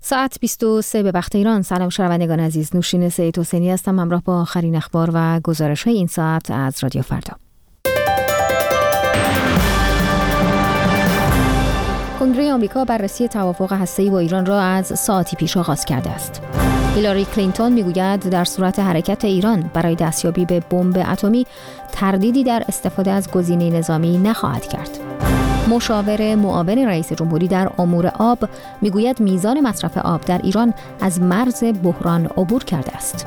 ساعت 23 به وقت ایران. سلام شنوندگان عزیز، نوشین سید حسینی هستم، همراه با آخرین اخبار و گزارش‌های این ساعت از رادیو فردا. کنگره آمریکا بررسی توافق هسته‌ای با ایران را از ساعتی پیش آغاز کرده است. هیلاری کلینتون میگوید در صورت حرکت ایران برای دستیابی به بمب اتمی تردیدی در استفاده از گزینه نظامی نخواهد کرد. مشاور معاون رئیس جمهوری در امور آب میگوید میزان مصرف آب در ایران از مرز بحران عبور کرده است.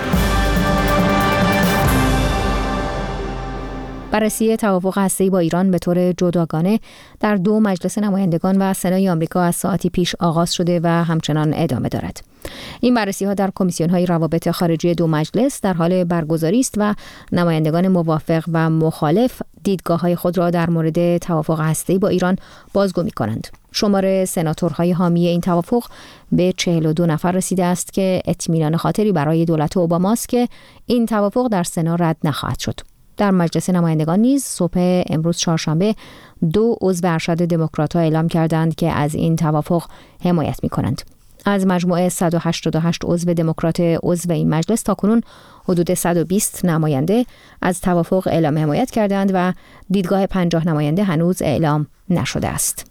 بررسی توافق هسته‌ای با ایران به طور جداگانه در دو مجلس نمایندگان و سنای آمریکا از ساعتی پیش آغاز شده و همچنان ادامه دارد. این بررسی‌ها در کمیسیون‌های روابط خارجی دو مجلس در حال برگزاری است و نمایندگان موافق و مخالف دیدگاه‌های خود را در مورد توافق هسته‌ای با ایران بازگو می‌کنند. شمار سناتورهای حامی این توافق به 42 نفر رسیده است که اطمینان خاطری برای دولت اوباما است که این توافق در سنا رد نخواهد شد. در مجلس نمایندگان نیز صبح امروز چهارشنبه 2 عضو ارشد دموکرات‌ها اعلام کردند که از این توافق حمایت می‌کنند. از مجموعه 188 عضو دموکرات عضو این مجلس تاکنون حدود 120 نماینده از توافق اعلام حمایت کردند و دیدگاه 50 نماینده هنوز اعلام نشده است.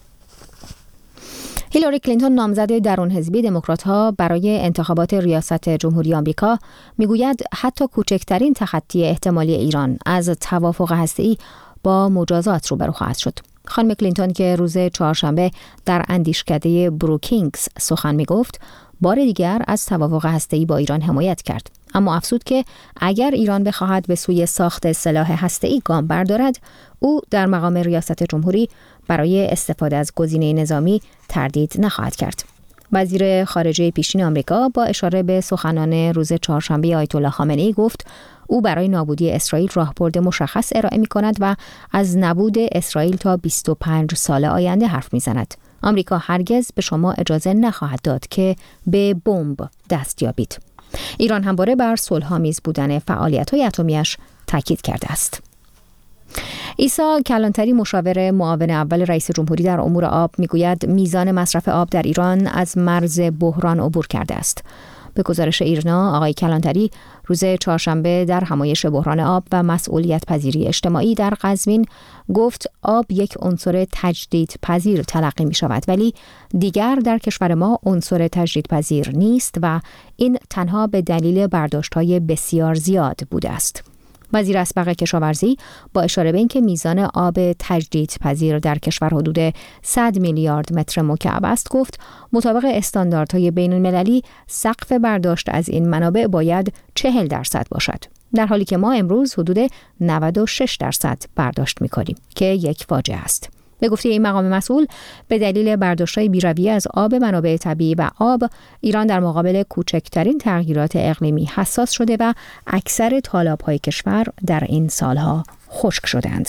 هیلاری کلینتون نامزد درون حزبی دموکرات‌ها برای انتخابات ریاست جمهوری آمریکا میگوید حتی کوچکترین تخطی احتمالی ایران از توافق هسته‌ای با مجازات روبرو خواهد شد. خانم کلینتون که روز چهارشنبه در اندیشکده بروکینگز سخن میگفت، بار دیگر از توافق هسته‌ای با ایران حمایت کرد، اما افزود که اگر ایران بخواهد به سوی ساخت سلاح هسته‌ای گام بردارد، او در مقام ریاست جمهوری برای استفاده از گزینه نظامی تردید نخواهد کرد. وزیر خارجه پیشین آمریکا با اشاره به سخنان روز چهارشنبه آیت الله خامنه‌ای گفت او برای نابودی اسرائیل راهبرد مشخص ارائه می‌کند و از نبود اسرائیل تا 25 سال آینده حرف می‌زند. آمریکا هرگز به شما اجازه نخواهد داد که به بمب دست یابید. ایران همواره بر صلح‌آمیز بودن فعالیت‌های اتمی‌اش تاکید کرده است. عیسی کلانتری مشاور معاون اول رئیس جمهوری در امور آب میگوید میزان مصرف آب در ایران از مرز بحران عبور کرده است. به گزارش ایرنا، آقای کلانتری روز چهارشنبه در همایش بحران آب و مسئولیت پذیری اجتماعی در قزوین گفت آب یک عنصر تجدید پذیر تلقی می شود، ولی دیگر در کشور ما عنصر تجدید پذیر نیست و این تنها به دلیل برداشت‌های بسیار زیاد بوده است. وزیر اسبق کشاورزی با اشاره به اینکه میزان آب تجدید پذیر در کشور حدود 100 میلیارد متر مکعب است گفت مطابق استانداردهای بین المللی سقف برداشت از این منابع باید 40% باشد، در حالی که ما امروز حدود 96% برداشت می‌کنیم که یک فاجعه است. به گفته این مقام مسئول، به دلیل برداشت‌های بی‌رویه از آب منابع طبیعی و آب، ایران در مقابل کوچکترین تغییرات اقلیمی حساس شده و اکثر تالاب‌های کشور در این سالها خشک شدند.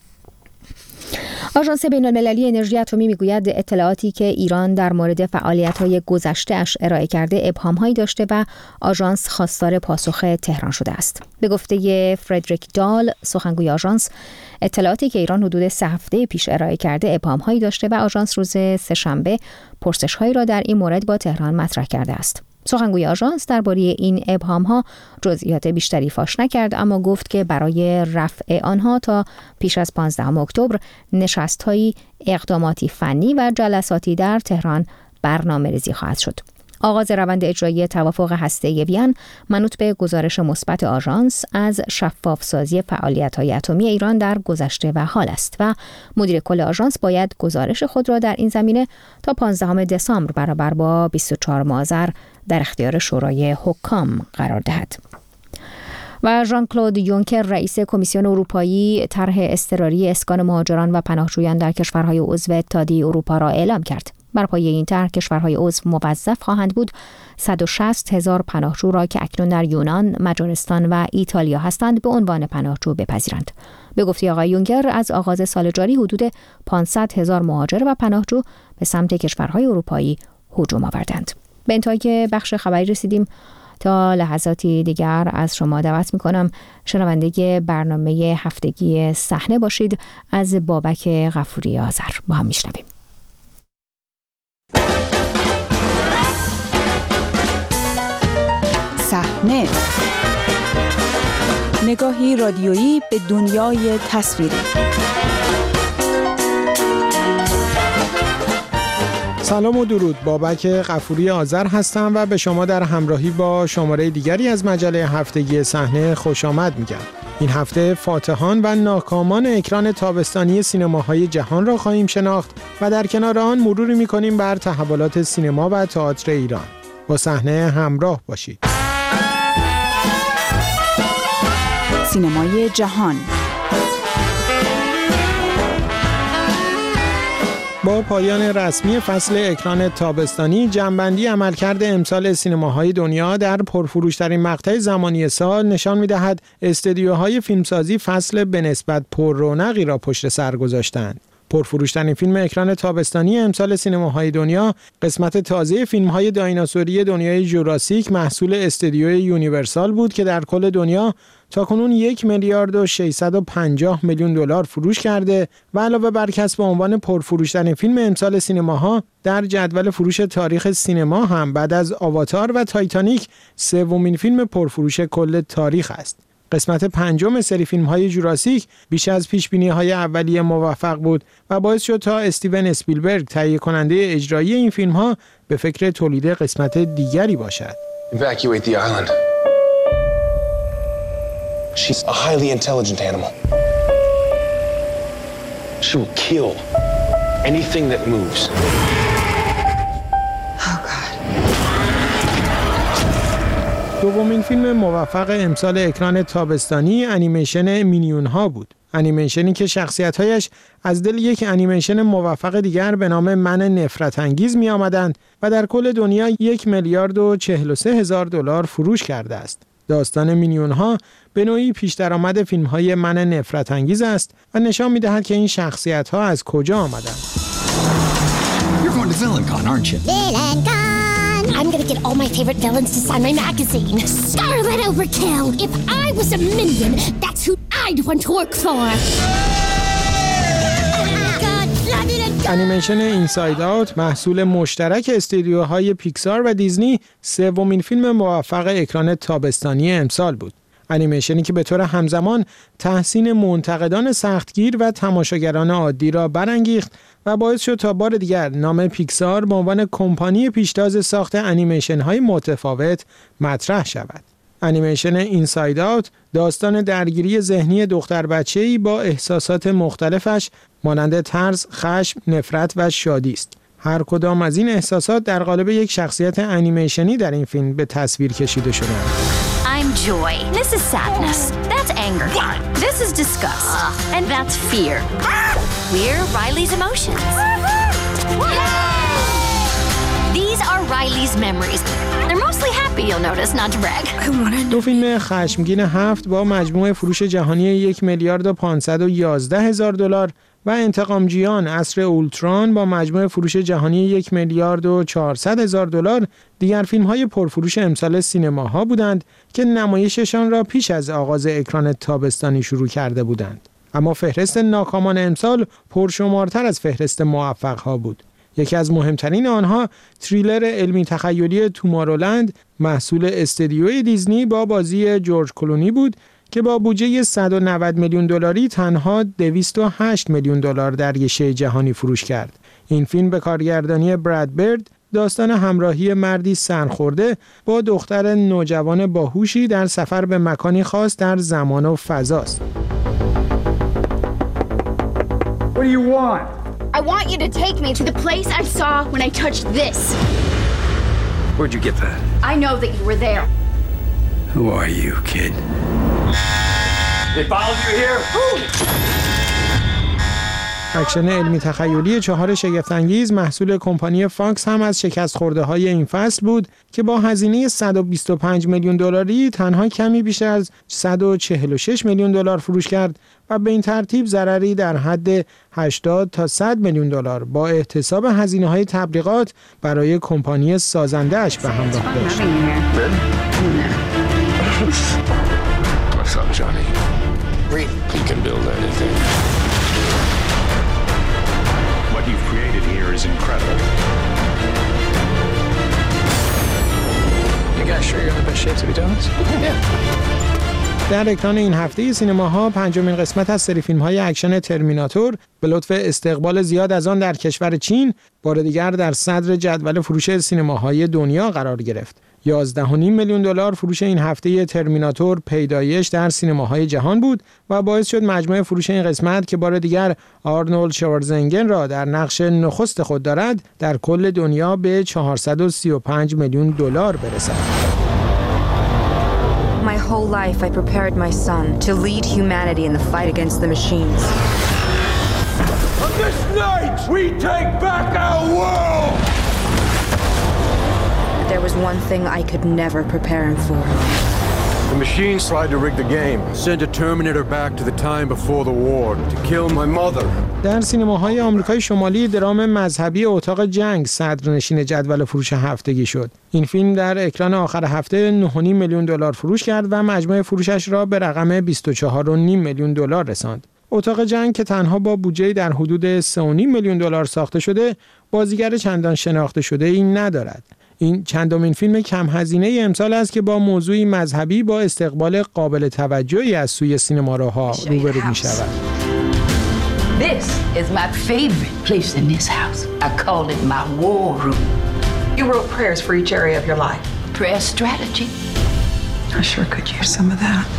آژانس بین‌المللی انرژی اتمی میگوید اطلاعاتی که ایران در مورد فعالیت‌های گذشته‌اش ارائه کرده ابهام‌هایی داشته و آژانس خواستار پاسخ تهران شده است. به گفته فردریک دال، سخنگوی آژانس، اطلاعاتی که ایران حدود 3 هفته پیش ارائه کرده ابهام‌هایی داشته و آژانس روز سه‌شنبه پرسش‌هایی را در این مورد با تهران مطرح کرده است. سخنگوی آژانس درباره این ابهام‌ها جزئیات بیشتری فاش نکرد، اما گفت که برای رفع آنها تا پیش از 15 اکتبر نشست‌های اقداماتی فنی و جلساتی در تهران برنامه‌ریزی خواهد شد. آغاز روند اجرایی توافق هسته‌ای وین منوط به گزارش مثبت آژانس از شفاف‌سازی فعالیت‌های اتمی ایران در گذشته و حال است و مدیر کل آژانس باید گزارش خود را در این زمینه تا 15 دسامبر برابر با 24 آذر در اختیار شورای حکام قرار دهد. و ژان کلود یونکر رئیس کمیسیون اروپایی طرح اضطراری اسکان مهاجران و پناهجویان در کشورهای عضو اتحادیه اروپا را اعلام کرد. بر پایه این طرح کشورهای عضو موظف خواهند بود 160,000 پناهجو را که اکنون در یونان، مجارستان و ایتالیا هستند به عنوان پناهجو بپذیرند. به گفته آقای یونکر از آغاز سال جاری حدود 500,000 مهاجر و پناهجو به سمت کشورهای اروپایی هجوم آوردند. به انتهای بخش خبری رسیدیم. تا لحظاتی دیگر از شما دعوت می‌کنم شنونده برنامه هفتگی صحنه باشید از بابک غفوری آذر. با هم میشنویم. صحنه، نگاهی رادیویی به دنیای تصویری. سلام و درود، بابک غفوری آذر هستم و به شما در همراهی با شماره دیگری از مجله هفتگی صحنه خوش آمد میگم. این هفته فاتحان و ناکامان اکران تابستانی سینماهای جهان را خواهیم شناخت و در کنار آن مروری میکنیم بر تحولات سینما و تئاتر ایران. با صحنه همراه باشید. سینمای جهان. با پایان رسمی فصل اکران تابستانی، جمع‌بندی عملکرد امسال سینماهای دنیا در پرفروش‌ترین مقطع زمانی سال نشان می‌دهد استدیوهای فیلمسازی فصل به نسبت پررونقی را پشت سر گذاشتند. پرفروش‌ترین فیلم اکران تابستانی امسال سینماهای دنیا، قسمت تازه فیلم‌های دایناسوری دنیای جوراسیک محصول استدیوی یونیورسال بود که در کل دنیا تاکنون 1 میلیارد و 650 میلیون دلار فروش کرده و علاوه بر کسب عنوان پرفروش‌ترین فیلم امسال سینماها، در جدول فروش تاریخ سینما هم بعد از آواتار و تایتانیک سومین فیلم پرفروش کل تاریخ است. قسمت پنجم سری فیلم‌های جوراسیک بیش از پیش‌بینی‌های اولیه موفق بود و باعث شد تا استیون اسپیلبرگ تهیه کننده اجرایی این فیلم‌ها به فکر تولید قسمت دیگری باشد. Evacuate the island. She's a highly intelligent animal. She will kill anything that moves. دومین فیلم موفق امسال اکران تابستانی انیمیشن مینیون ها بود. انیمیشنی که شخصیت‌هایش از دل یک انیمیشن موفق دیگر به نام من نفرت انگیز می آمدند و در کل دنیا 1 میلیارد و 43 هزار دلار فروش کرده است. داستان مینیون ها به نوعی پیش درآمد فیلم‌های من نفرت انگیز است و نشان می‌دهد که این شخصیت‌ها از کجا آمدند. You're going to VillainCon, aren't you? VillainCon! I'm gonna get all my favorite villains to sign my magazine. Scarlet Overkill! If I was a minion, that's who I'd want to work for. انیمیشن اینساید آوت محصول مشترک استودیوهای پیکسار و دیزنی سومین فیلم موفق اکران تابستانی امسال بود. انیمیشنی که به طور همزمان تحسین منتقدان سختگیر و تماشاگران عادی را برانگیخت و باعث شد تا بار دیگر نام پیکسار به عنوان کمپانی پیشتاز ساخت انیمیشن‌های متفاوت مطرح شود. انیمیشن اینساید آوت داستان درگیری ذهنی دختر بچه‌ای با احساسات مختلفش مانند ترس، خشم، نفرت و شادی است. هر کدام از این احساسات در قالب یک شخصیت انیمیشنی در این فیلم به تصویر کشیده شده‌اند. I'm joy. This is sadness. That's anger. This is disgust. And that's fear. We're Riley's emotions. These are Riley's memories. They're mostly happy, you'll notice, not to brag. دو فیلم خشمگین 7 با مجموع فروش جهانی 1 میلیارد و 511 هزار دلار و انتقامجویان عصر اولتران با مجموع فروش جهانی 1 میلیارد و 400 هزار دلار دیگر فیلم‌های پرفروش امسال سینماها بودند که نمایششان را پیش از آغاز اکران تابستانی شروع کرده بودند. اما فهرست ناکامان امسال پرشمارتر از فهرست موفق‌ها بود. یکی از مهمترین آنها تریلر علمی تخیلی تومارولند محصول استدیوی دیزنی با بازی جورج کلونی بود که با بودجه 190 میلیون دلاری تنها 208 میلیون دلار در گیشه جهانی فروش کرد. این فیلم به کارگردانی براد برد داستان همراهی مردی سرخورده با دختر نوجوان باهوشی در سفر به مکانی خاص در زمان و فضاست. What do you want? I want you to take me to the place I saw when I touched this. Where'd you get that? I know that you were there. Who are you, kid? They followed you here? اکشن علمی تخیلی 4 شگفت‌انگیز محصول کمپانی فاکس هم از شکست خورده‌های این فصل بود که با هزینه 125 میلیون دلاری تنها کمی بیشتر از 146 میلیون دلار فروش کرد و به این ترتیب ضرری در حد 80 تا 100 میلیون دلار با احتساب هزینه‌های تبلیغات برای کمپانی سازنده‌اش به همراه داشت. What's up, Johnny? He can build anything. What you've created here is incredible. You guys sure you're in the best chance if he does? در اکران این هفته سینماها پنجمین قسمت از سری فیلم‌های اکشن ترمیناتور به لطف استقبال زیاد از آن در کشور چین بار دیگر در صدر جدول فروش سینماهای دنیا قرار گرفت. 11.5 میلیون دلار فروش این هفته ترمیناتور پیدایش در سینماهای جهان بود و باعث شد مجموع فروش این قسمت که بار دیگر آرنولد شوارزنگر را در نقش نخست خود دارد در کل دنیا به 435 میلیون دلار برسد. My whole life I prepared my son to lead humanity in the fight against the machines. On this night, we take back our world! There was one thing I could never prepare him for. The machines tried to rig the game. Sent a Terminator back to the time before the war to kill my mother. در سینماهای آمریکای شمالی درام مذهبی اتاق جنگ صدرنشین جدول فروش هفتگی شد. این فیلم در اکران آخر هفته 9.5 میلیون دلار فروش کرد و مجموع فروشش را به رقم 24.5 میلیون دلار رساند. اتاق جنگ که تنها با بودجه در حدود 3.5 میلیون دلار ساخته شده، بازیگر چندان شناخته شده ای ندارد. این چندمین فیلم کم هزینه امسال است که با موضوعی مذهبی با استقبال قابل توجهی از سوی سینماروها روبرو می شود. This is my favorite place in this house. I call it my war room. You wrote prayers for each area of your life. Prayer strategy. I sure could use some of that.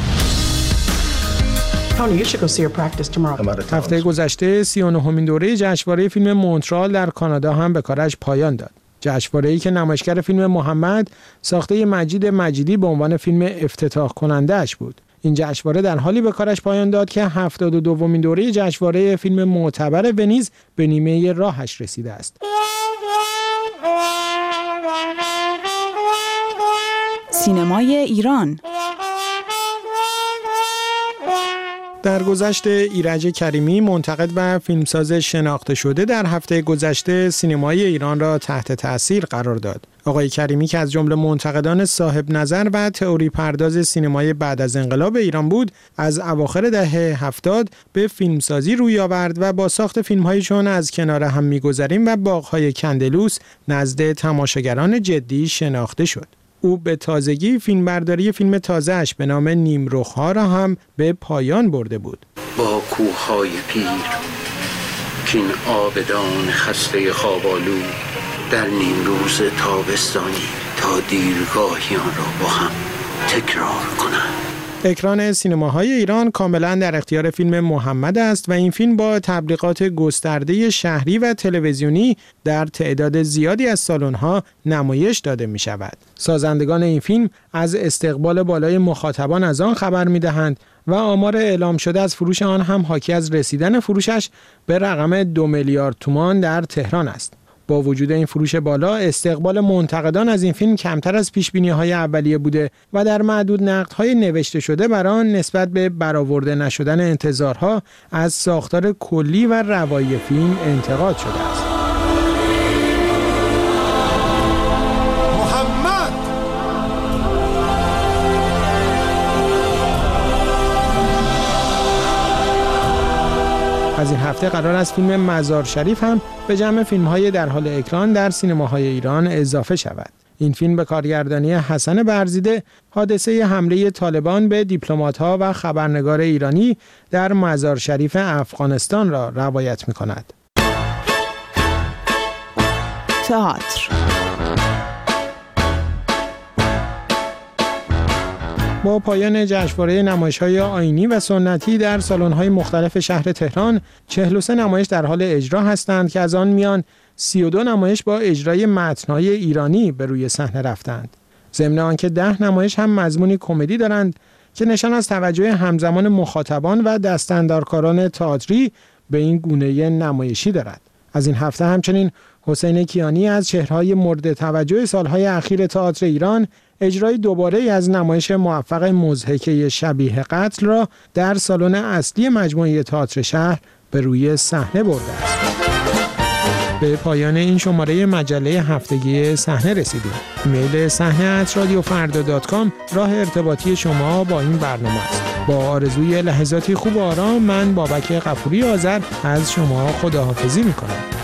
Tony, you should go see your practice tomorrow. هفته گذشته 39مین دوره جشنواره فیلم مونترال در کانادا هم به کارش پایان داد. جشنواره‌ای که نمایشگر فیلم محمد ساخته مجید مجیدی به عنوان فیلم افتتاح کننده‌اش بود. این جشنواره در حالی به کارش پایان داد که 72مین دوره جشنواره فیلم معتبر ونیز به نیمه راهش رسیده است. سینمای ایران. در گذشته ایرج کریمی منتقد و فیلمساز شناخته شده در هفته گذشته سینمای ایران را تحت تأثیر قرار داد. آقای کریمی که از جمله منتقدان صاحب نظر و تئوری پرداز سینمای بعد از انقلاب ایران بود، از اواخر دهه 70 به فیلمسازی روی آورد و با ساخت فیلم‌هایی چون از کنار هم می‌گذریم و باغ‌های کندلوس نزد تماشاگران جدی شناخته شد. او به تازگی فیلمبرداری فیلم تازه‌اش به نام نیمرخ‌ها را هم به پایان برده بود. با کوه‌های پیر کین آبدان خسته خوابالو در نیمروز تابستانی تا دیرگاهی آن را با هم تکرار کنند. اکران سینماهای ایران کاملا در اختیار فیلم محمد است و این فیلم با تبلیغات گسترده شهری و تلویزیونی در تعداد زیادی از سالن‌ها نمایش داده می شود. سازندگان این فیلم از استقبال بالای مخاطبان از آن خبر می دهند و آمار اعلام شده از فروش آن هم حاکی از رسیدن فروشش به رقم 2 میلیارد تومان در تهران است. با وجود این فروش بالا، استقبال منتقدان از این فیلم کمتر از پیش‌بینی‌های اولیه بوده و در معدود نقدهای نوشته شده بر آن نسبت به برآورده نشدن انتظارها از ساختار کلی و روایی فیلم انتقاد شده است. از این هفته قرار است فیلم مزار شریف هم به جمع فیلم‌های در حال اکران در سینماهای ایران اضافه شود. این فیلم به کارگردانی حسن برزیده حادثه حمله طالبان به دیپلمات‌ها و خبرنگار ایرانی در مزار شریف افغانستان را روایت می‌کند. تئاتر. با پایان جشنواره نمایش‌های آیینی و سنتی در سالن‌های مختلف شهر تهران، 43 نمایش در حال اجرا هستند که از آن میان 32 نمایش با اجرای متن‌های ایرانی به روی صحنه رفتند. ضمن آنکه 10 نمایش هم مضمونی کمدی دارند که نشان از توجه همزمان مخاطبان و دستاندارکاران تئاتری به این گونه نمایشی دارد. از این هفته همچنین حسین کیانی از چهره‌های مورد توجه سالهای اخیر تئاتر ایران اجرای دوباره از نمایش موفق مضحکه شبیه قتل را در سالن اصلی مجموعه تئاتر شهر به روی صحنه برده است. به پایان این شماره مجله هفتگی صحنه رسیدیم. ایمیل صحنه@radiofarda.com راه ارتباطی شما با این برنامه است. با آرزوی لحظاتی خوب و آرام، من بابک غفوری آذر از شما خداحافظی می‌کنم.